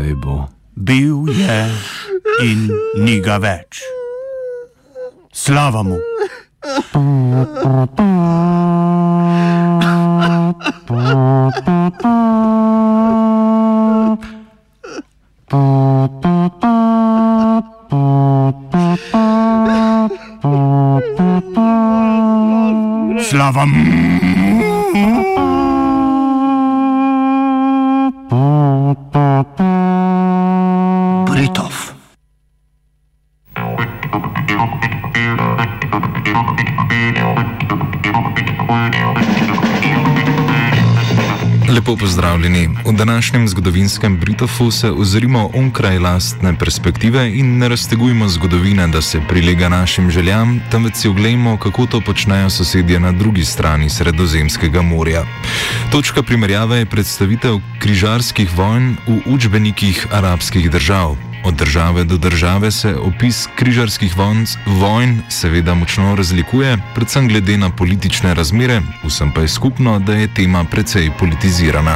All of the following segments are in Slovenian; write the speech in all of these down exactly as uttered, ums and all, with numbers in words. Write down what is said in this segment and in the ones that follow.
saj bo. Bil je in ni ga več. Slava mu! Slava mu! Britov. Lepo pozdravljeni. V današnjem zgodovinskem Britofu se ozrimo onkraj lastne perspektive in ne raztegujmo zgodovine, da se prilega našim željam, temveč si oglejmo, kako to počnejo sosedje na drugi strani Sredozemskega morja. Točka primerjave je predstavitev križarskih vojn v učbenikih arabskih držav. Od države do države se opis križarskih vojn seveda močno razlikuje, predvsem glede na politične razmere, vsem pa je skupno, da je tema precej politizirana.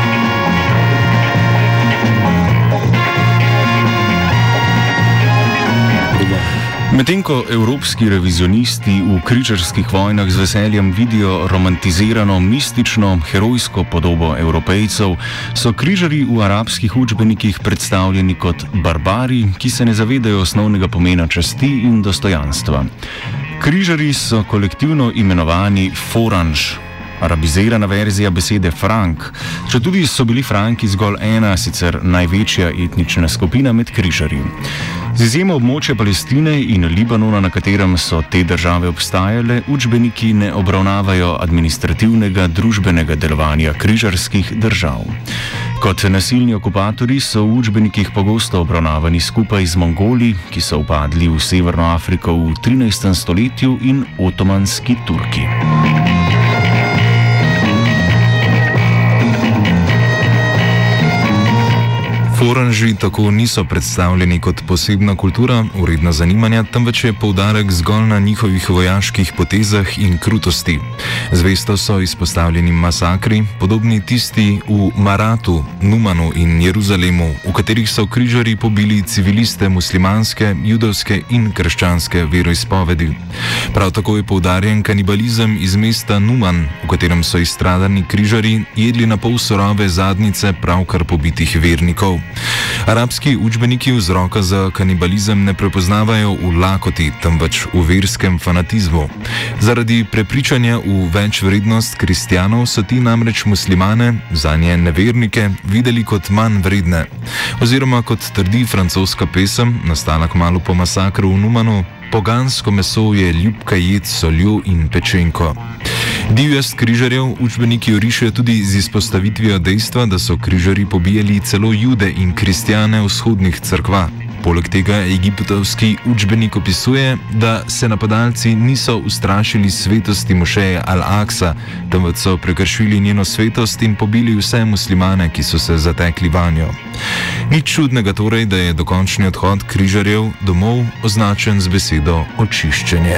Medtem ko evropski revizionisti v križarskih vojnah z veseljem vidijo romantizirano, mistično, herojsko podobo Evropejcev, so križarji v arabskih učbenikih predstavljeni kot barbari, ki se ne zavedajo osnovnega pomena časti in dostojanstva. Križarji so kolektivno imenovani Foranž, arabizirana verzija besede Frank, četudi so bili Franki zgolj ena, sicer največja etnična skupina med križarji. Z izjemo območja Palestine in Libanona, na katerem so te države obstajale, učbeniki ne obravnavajo administrativnega, družbenega delovanja križarskih držav. Kot nasilni okupatorji so v učbenikih pogosto obravnavani skupaj z Mongoli, ki so vpadli v Severno Afriko v trinajstem stoletju, in otomanski Turki. Foranži tako niso predstavljeni kot posebna kultura, vredna zanimanja, temveč je poudarek zgolj na njihovih vojaških potezah in krutosti. Zvesto so izpostavljeni masakri, podobni tisti v Maratu, Numanu in Jeruzalemu, v katerih so križarji pobili civiliste muslimanske, judovske in krščanske veroizpovedi. Prav tako je poudarjen kanibalizem iz mesta Numan, v katerem so izstradani križarji jedli na pol surove zadnjice pravkar pobitih vernikov. Arabski učbeniki vzroka za kanibalizem ne prepoznavajo v lakoti, temveč v verskem fanatizmu. Zaradi prepričanja v večvrednost kristjanov so ti namreč muslimane, zanje nevernike, videli kot manj vredne. Oziroma, kot trdi francoska pesem, nastala kmalu po masakru v Numanu, pogansko meso je ljubka jed s soljo in pečenko. Divjost križarjev učbeniki orišajo tudi z izpostavitvijo dejstva, da so križarji pobijali celo jude in kristjane vzhodnih cerkva. Poleg tega egiptovski učbenik opisuje, da se napadalci niso ustrašili svetosti mošeje Al-Aksa, temveč so prekršili njeno svetost in pobili vse muslimane, ki so se zatekli vanjo. Nič čudnega torej, da je dokončni odhod križarjev domov označen z besedo očiščenje.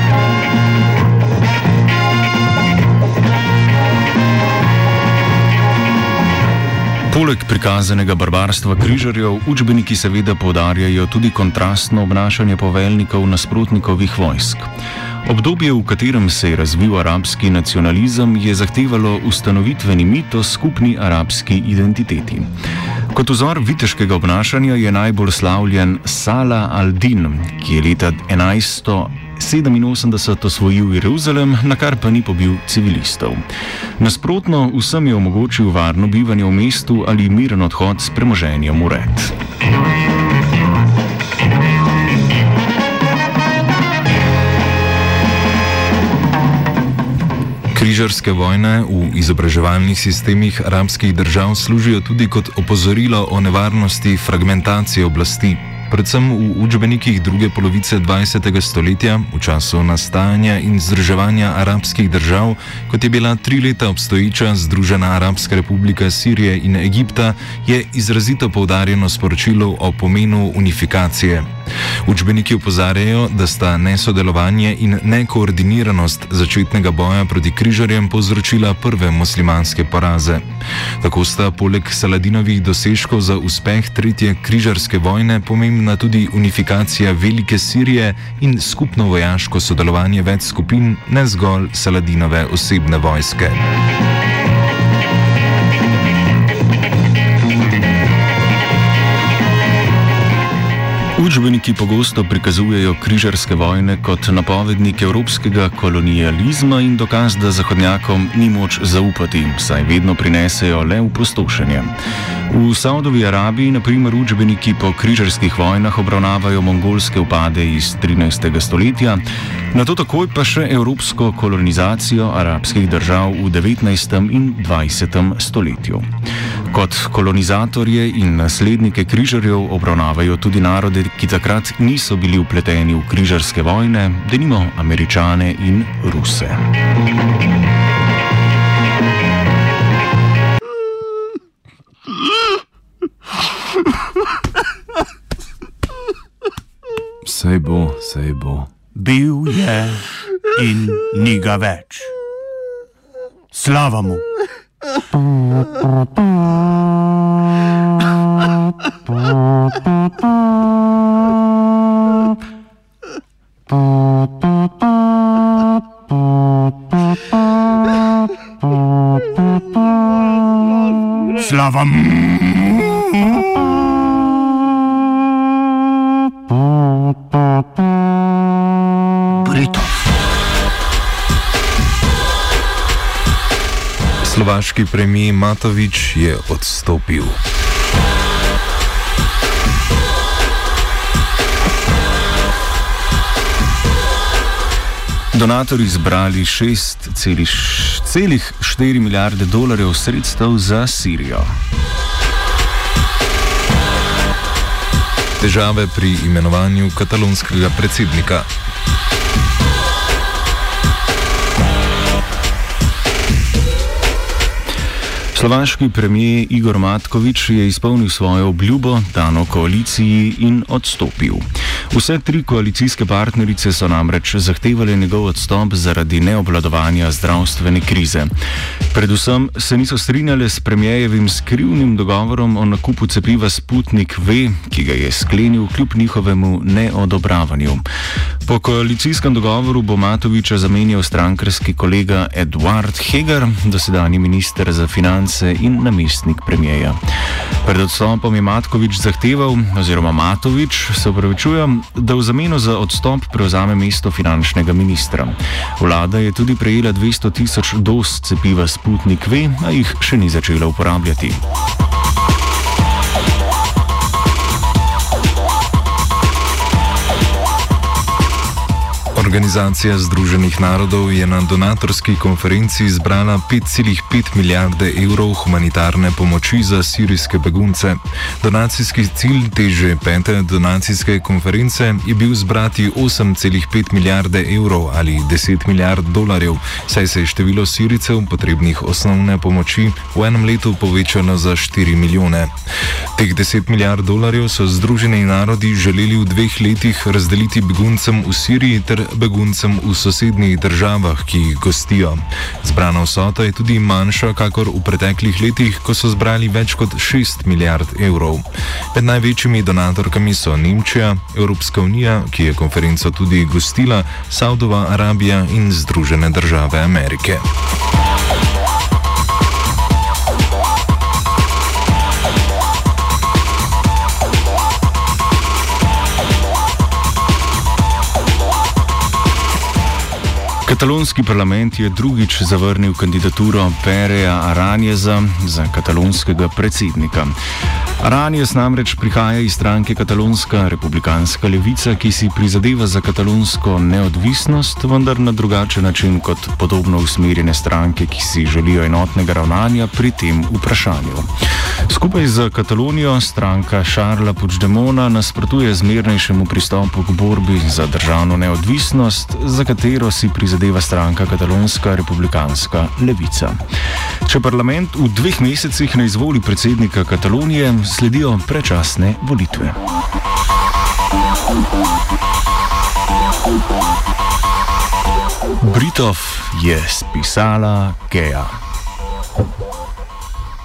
Poleg prikazanega barbarstva križarjev, učbeniki seveda poudarjajo tudi kontrastno obnašanje poveljnikov nasprotnikovih vojsk. Obdobje, v katerem se je razvil arabski nacionalizem, je zahtevalo ustanovitveni mit o skupni arabski identiteti. Kot vzor viteškega obnašanja je najbolj slavljen Salah al-Din, ki je leta enajststo sedeminosemdeset osvojil Jeruzalem, na kar pa ni pobil civilistov. Nasprotno, vsem je omogočil varno bivanje v mestu ali miren odhod s premoženjem v red. Križarske vojne v izobraževalnih sistemih arabskih držav služijo tudi kot opozorilo o nevarnosti fragmentacije oblasti. predvsem v učbenikih druge polovice dvajsetega stoletja, v času nastajanja in združevanja arabskih držav, kot je bila tri leta obstoječa Združena arabska republika Sirije in Egipta, je izrazito poudarjeno sporočilo o pomenu unifikacije. Učbeniki opozarjajo, da sta nesodelovanje in nekoordiniranost začetnega boja proti križarjem povzročila prve muslimanske poraze. Tako sta poleg Saladinovih dosežkov za uspeh tretje križarske vojne pomembna tudi unifikacija Velike Sirije in skupno vojaško sodelovanje več skupin, ne zgolj Saladinove osebne vojske. Učbeniki pogosto prikazujejo križarske vojne kot napovednik evropskega kolonializma in dokaz, da zahodnjakom ni moč zaupati, saj vedno prinesejo le opustošenje. V Saudovi Arabiji, na primer, učbeniki po križarskih vojnah obravnavajo mongolske upade iz trinajstega stoletja, nato takoj pa še evropsko kolonizacijo arabskih držav v devetnajstem in dvajsetem stoletju. Kot kolonizatorje in naslednike križarjev obravnavajo tudi narode, ki takrat niso bili vpleteni v križarske vojne, denimo Američane in Ruse. Sej bo, sej bo. Bil je in ni ga več. Slava mu! Slava mu! Slovaški premijer Matovič je odstopil. Donatorji zbrali šest celih štiri milijarde dolarjev sredstev za Sirijo. Težave pri imenovanju katalonskega predsednika. Slovaški premijer Igor Matkovič je izpolnil svojo obljubo, dano koaliciji, in odstopil. Vse tri koalicijske partnerice so namreč zahtevali njegov odstop zaradi neobvladovanja zdravstvene krize. Predvsem se niso strinjali s premijejevim skrivnim dogovorom o nakupu cepiva Sputnik V, ki ga je sklenil kljub njihovemu neodobravanju. Po koalicijskem dogovoru bo Matoviča zamenjal strankarski kolega Eduard Heger, dosedanji minister za finance in namestnik premijeja. Pred odstopom je Matkovič zahteval, oziroma Matovič, se opravičujem, da v zameno za odstop prevzame mesto finančnega ministra. Vlada je tudi prejela dvesto tisoč doz cepiva Sputnik V, a jih še ni začela uporabljati. Organizacija Združenih narodov je na donatorski konferenci zbrala pet celih pet milijarde evrov humanitarne pomoči za sirijske begunce. Donacijski cilj te že pete donacijske konference je bil zbrati osem celih pet milijarde evrov ali deset milijard dolarjev, saj se je število Sirijcev potrebnih osnovne pomoči v enem letu povečalo za štiri milijone. Teh deset milijard dolarjev so Združeni narodi želeli v dveh letih razdeliti beguncem v Siriji ter beguncem v sosednjih državah, ki jih gostijo. Zbrana vsota je tudi manjša kakor v preteklih letih, ko so zbrali več kot šest milijard evrov. Med največjimi donatorkami so Nemčija, Evropska unija, ki je konferenco tudi gostila, Saudova Arabija in Združene države Amerike. Katalonski parlament je drugič zavrnil kandidaturo Pereja Aranjeza za katalonskega predsednika. Aranjez namreč prihaja iz stranke Katalonska republikanska levica, ki si prizadeva za katalonsko neodvisnost, vendar na drugačen način kot podobno usmerjene stranke, ki si želijo enotnega ravnanja pri tem vprašanju. Skupaj z Katalonijo stranka Šarla Puigdemona nasprotuje zmernejšemu pristopu k borbi za državno neodvisnost, za katero si prizadeva stranka Katalonska republikanska levica. Če parlament v dveh mesecih ne izvoli predsednika Katalonije, sledijo predčasne volitve. Britov je spisala Gea.